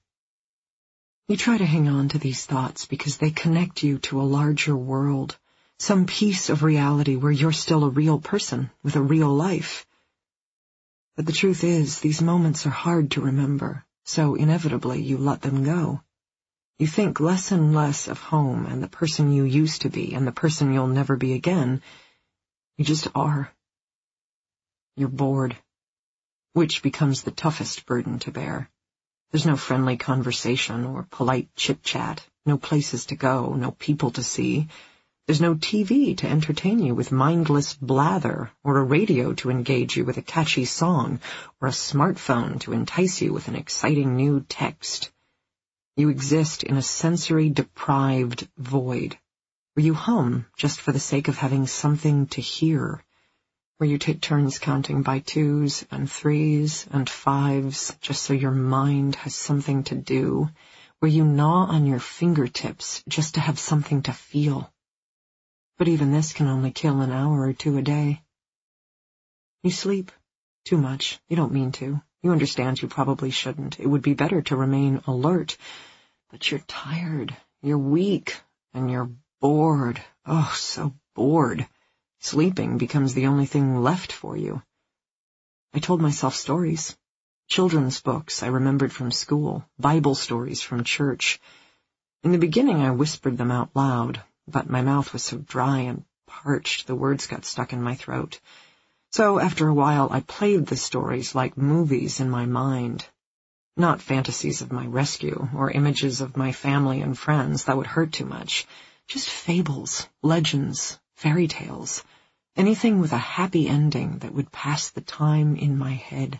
You try to hang on to these thoughts because they connect you to a larger world, some piece of reality where you're still a real person with a real life. But the truth is, these moments are hard to remember, so inevitably you let them go. You think less and less of home and the person you used to be and the person you'll never be again. You just are. You're bored, which becomes the toughest burden to bear. There's no friendly conversation or polite chit-chat, no places to go, no people to see. There's no TV to entertain you with mindless blather, or a radio to engage you with a catchy song, or a smartphone to entice you with an exciting new text. You exist in a sensory-deprived void, where you hum just for the sake of having something to hear, where you take turns counting by 2s and 3s and 5s just so your mind has something to do, where you gnaw on your fingertips just to have something to feel. But even this can only kill an hour or 2 a day. You sleep. Too much. You don't mean to. You understand you probably shouldn't. It would be better to remain alert. But you're tired. You're weak. And you're bored. Oh, so bored. Sleeping becomes the only thing left for you. I told myself stories. Children's books I remembered from school. Bible stories from church. In the beginning I whispered them out loud, but my mouth was so dry and parched the words got stuck in my throat. So after a while I played the stories like movies in my mind. Not fantasies of my rescue or images of my family and friends, that would hurt too much. Just fables, legends, fairy tales, anything with a happy ending that would pass the time in my head.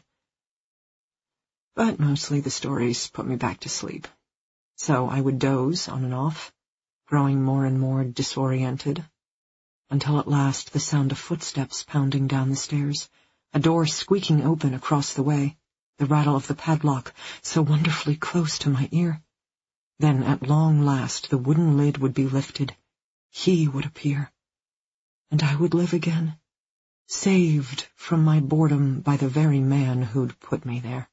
But mostly the stories put me back to sleep. So I would doze on and off, growing more and more disoriented, until at last the sound of footsteps pounding down the stairs, a door squeaking open across the way, the rattle of the padlock so wonderfully close to my ear. Then at long last the wooden lid would be lifted, he would appear, and I would live again, saved from my boredom by the very man who'd put me there.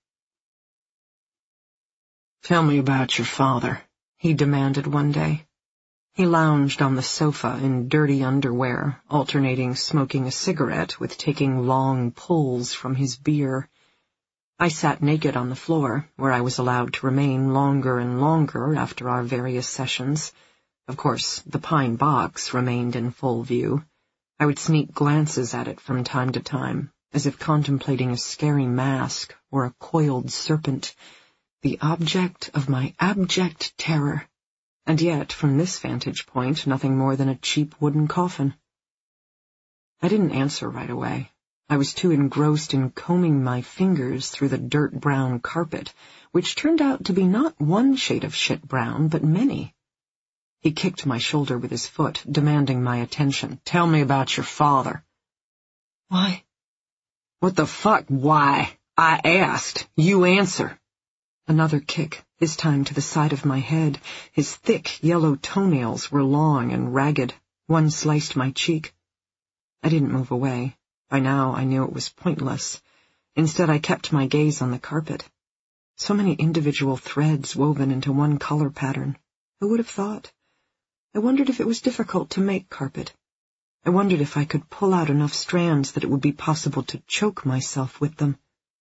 "Tell me about your father," he demanded one day. He lounged on the sofa in dirty underwear, alternating smoking a cigarette with taking long pulls from his beer. I sat naked on the floor, where I was allowed to remain longer and longer after our various sessions. Of course, the pine box remained in full view. I would sneak glances at it from time to time, as if contemplating a scary mask or a coiled serpent, the object of my abject terror, and yet, from this vantage point, nothing more than a cheap wooden coffin. I didn't answer right away. I was too engrossed in combing my fingers through the dirt-brown carpet, which turned out to be not one shade of shit brown, but many. He kicked my shoulder with his foot, demanding my attention. "Tell me about your father." "Why?" "What the fuck, why? I asked. You answer." Another kick, this time to the side of my head. His thick, yellow toenails were long and ragged. One sliced my cheek. I didn't move away. By now I knew it was pointless. Instead I kept my gaze on the carpet. So many individual threads woven into one color pattern. Who would have thought? I wondered if it was difficult to make carpet. I wondered if I could pull out enough strands that it would be possible to choke myself with them.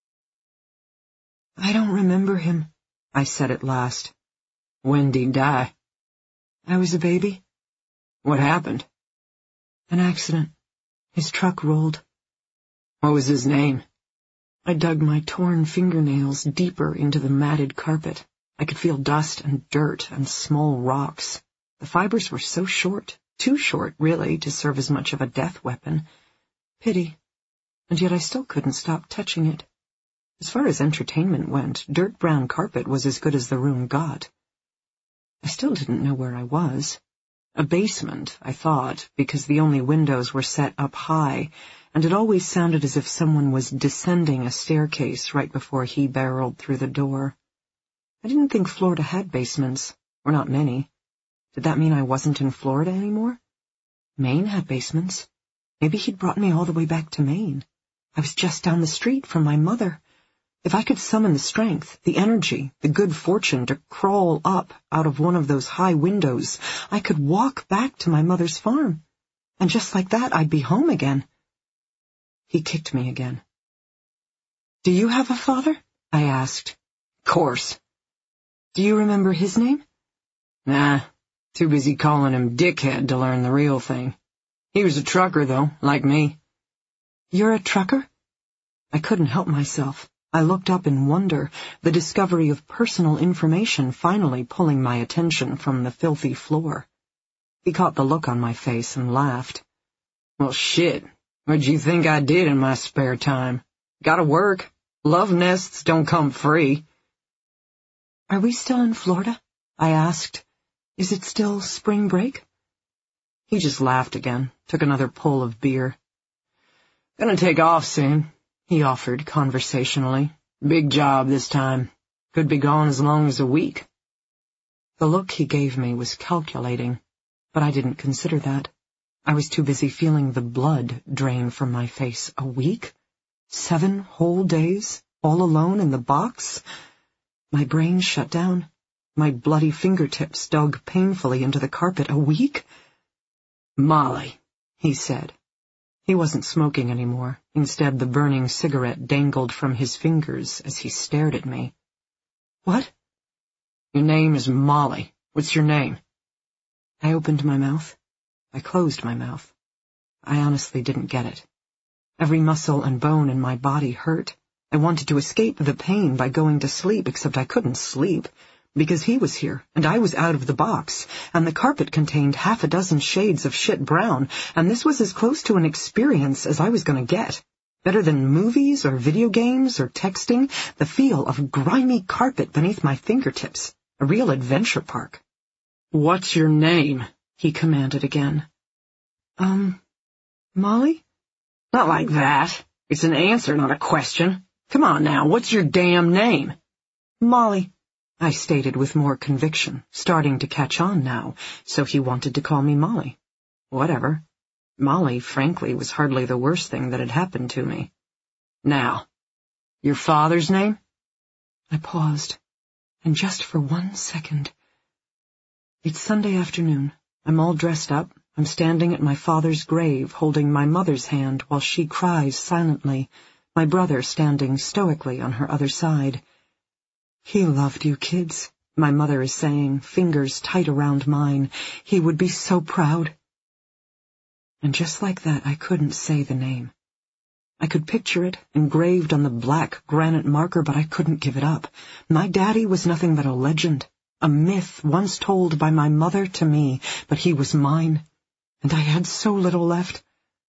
"I don't remember him," I said at last. "When'd he die?" "I was a baby." "What happened?" "An accident. His truck rolled." "What was his name?" I dug my torn fingernails deeper into the matted carpet. I could feel dust and dirt and small rocks. The fibers were so short, too short, really, to serve as much of a death weapon. Pity. And yet I still couldn't stop touching it. As far as entertainment went, dirt-brown carpet was as good as the room got. I still didn't know where I was. A basement, I thought, because the only windows were set up high, and it always sounded as if someone was descending a staircase right before he barreled through the door. I didn't think Florida had basements, or not many. Did that mean I wasn't in Florida anymore? Maine had basements. Maybe he'd brought me all the way back to Maine. I was just down the street from my mother. If I could summon the strength, the energy, the good fortune to crawl up out of one of those high windows, I could walk back to my mother's farm. And just like that, I'd be home again. He kicked me again. "Do you have a father?" I asked. "Course." "Do you remember his name?" "Nah. Too busy calling him Dickhead to learn the real thing. He was a trucker, though, like me." "You're a trucker?" I couldn't help myself. I looked up in wonder, the discovery of personal information finally pulling my attention from the filthy floor. He caught the look on my face and laughed. "Well, shit. What'd you think I did in my spare time? Gotta work. Love nests don't come free." "Are we still in Florida?" I asked. "Is it still spring break?" He just laughed again, took another pull of beer. "Gonna take off soon," he offered conversationally. "Big job this time. Could be gone as long as a week." The look he gave me was calculating, but I didn't consider that. I was too busy feeling the blood drain from my face. A week? 7 whole days? All alone in the box? My brain shut down. My bloody fingertips dug painfully into the carpet. A week? "Molly," he said. He wasn't smoking anymore. Instead, the burning cigarette dangled from his fingers as he stared at me. "What?" "Your name is Molly. What's your name?" I opened my mouth. I closed my mouth. I honestly didn't get it. Every muscle and bone in my body hurt. I wanted to escape the pain by going to sleep, except I couldn't sleep, because he was here, and I was out of the box, and the carpet contained 6 shades of shit brown, and this was as close to an experience as I was going to get. Better than movies or video games or texting, the feel of grimy carpet beneath my fingertips. A real adventure park. "What's your name?" he commanded again. Molly?" "Not like that. It's an answer, not a question. Come on now, what's your damn name?" "Molly," I stated with more conviction, starting to catch on now, so he wanted to call me Molly. Whatever. Molly, frankly, was hardly the worst thing that had happened to me. "Now, your father's name?" I paused, and just for 1 second. It's Sunday afternoon. I'm all dressed up. I'm standing at my father's grave, holding my mother's hand while she cries silently, my brother standing stoically on her other side. "He loved you kids," my mother is saying, fingers tight around mine. "He would be so proud." And just like that, I couldn't say the name. I could picture it, engraved on the black granite marker, but I couldn't give it up. My daddy was nothing but a legend, a myth once told by my mother to me, but he was mine, and I had so little left.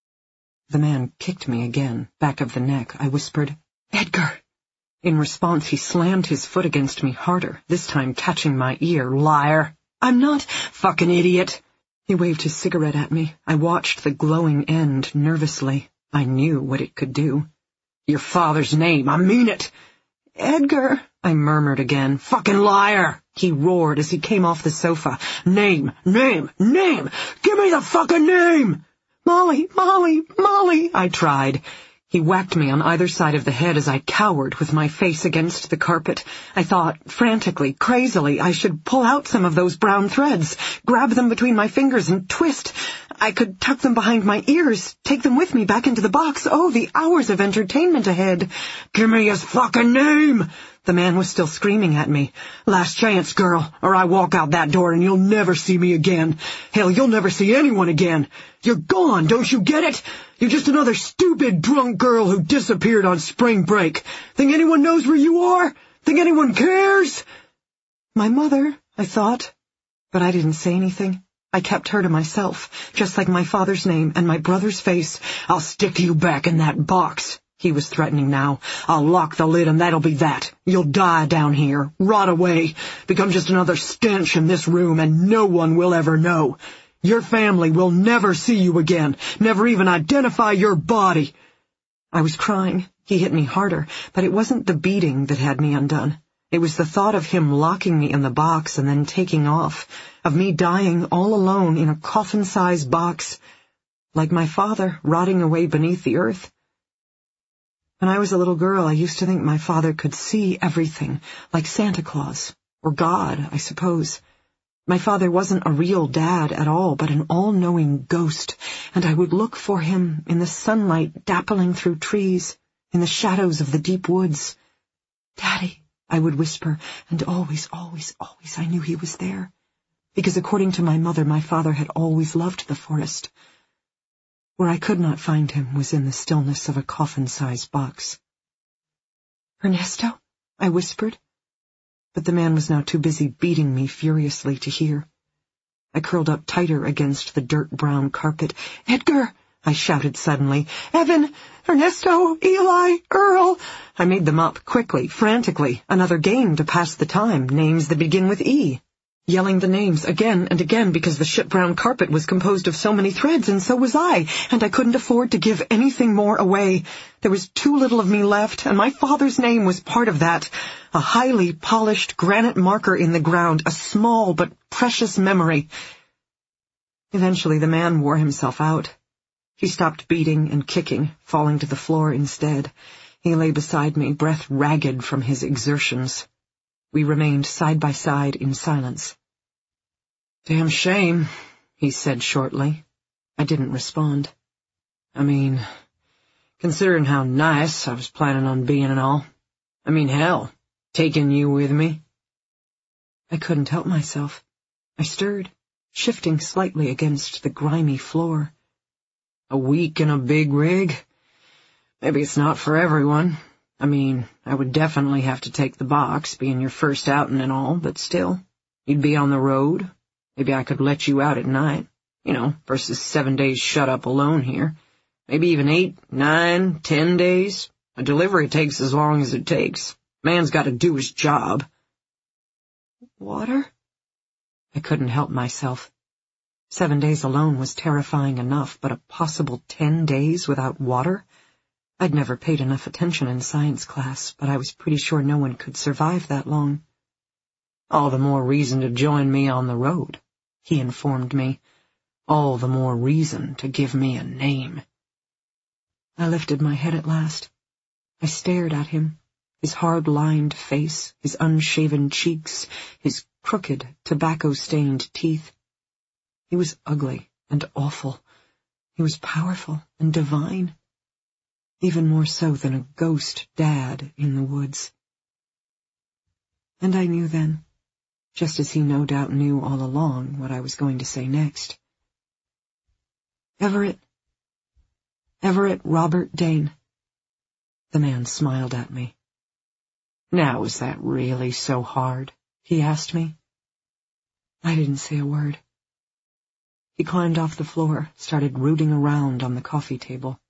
The man kicked me again, back of the neck. I whispered, "Edgar!" In response, he slammed his foot against me harder, this time catching my ear. "Liar! I'm not fucking idiot!" He waved his cigarette at me. I watched the glowing end nervously. I knew what it could do. "Your father's name, I mean it!" "Edgar," I murmured again. "Fucking liar!" he roared as he came off the sofa. "Name, name, name! Give me the fucking name!" "Molly, Molly, Molly," I tried. He whacked me on either side of the head as I cowered with my face against the carpet. I thought, frantically, crazily, I should pull out some of those brown threads, grab them between my fingers and twist. I could tuck them behind my ears, take them with me back into the box. Oh, the hours of entertainment ahead. "Give me his fucking name!" The man was still screaming at me. "Last chance, girl, or I walk out that door and you'll never see me again. Hell, you'll never see anyone again. You're gone, don't you get it? You're just another stupid, drunk girl who disappeared on spring break. Think anyone knows where you are? Think anyone cares?" My mother, I thought, but I didn't say anything. I kept her to myself, just like my father's name and my brother's face. "I'll stick you back in that box," he was threatening now. "I'll lock the lid and that'll be that. You'll die down here, rot away, become just another stench in this room, and no one will ever know. Your family will never see you again, never even identify your body." I was crying. He hit me harder, but it wasn't the beating that had me undone. It was the thought of him locking me in the box and then taking off, of me dying all alone in a coffin-sized box, like my father rotting away beneath the earth. When I was a little girl, I used to think my father could see everything, like Santa Claus, or God, I suppose. My father wasn't a real dad at all, but an all-knowing ghost, and I would look for him in the sunlight dappling through trees, in the shadows of the deep woods. "Daddy," I would whisper, and always, always, always I knew he was there, because according to my mother, my father had always loved the forest. Where I could not find him was in the stillness of a coffin-sized box. "Ernesto?" I whispered. But the man was now too busy beating me furiously to hear. I curled up tighter against the dirt-brown carpet. "Edgar!" I shouted suddenly. "Evan! Ernesto! Eli! Earl!" I made them up, quickly, frantically. Another game to pass the time, names that begin with E. Yelling the names again and again because the shit-brown carpet was composed of so many threads, and so was I, and I couldn't afford to give anything more away. There was too little of me left, and my father's name was part of that. A highly polished granite marker in the ground, a small but precious memory. Eventually the man wore himself out. He stopped beating and kicking, falling to the floor instead. He lay beside me, breath ragged from his exertions. We remained side by side in silence. "Damn shame," he said shortly. I didn't respond. "I mean, considering how nice I was planning on being and all. I mean, hell, taking you with me." I couldn't help myself. I stirred, shifting slightly against the grimy floor. "A week in a big rig? Maybe it's not for everyone. I mean, I would definitely have to take the box, being your first outing and all, but still, you'd be on the road. Maybe I could let you out at night, versus 7 days shut up alone here. Maybe even 8, 9, 10 days. A delivery takes as long as it takes. Man's got to do his job." "Water?" I couldn't help myself. 7 days alone was terrifying enough, but a possible 10 days without water? I'd never paid enough attention in science class, but I was pretty sure no one could survive that long. "All the more reason to join me on the road," he informed me. "All the more reason to give me a name." I lifted my head at last. I stared at him, his hard-lined face, his unshaven cheeks, his crooked, tobacco-stained teeth. He was ugly and awful. He was powerful and divine. even more so than a ghost dad in the woods. And I knew then, just as he no doubt knew all along, what I was going to say next. Everett Robert Dane. The man smiled at me. Now, is that really so hard? He asked me. I didn't say a word. He climbed off the floor, started rooting around on the coffee table.